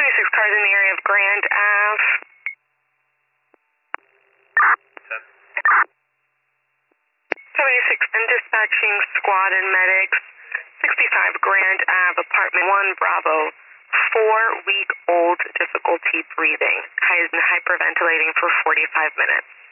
76 cars in the area of Grand Ave. 76 and dispatching squad and medics. 65 Grand Ave, apartment 1 Bravo. 4-week-old difficulty breathing. Hyperventilating for 45 minutes.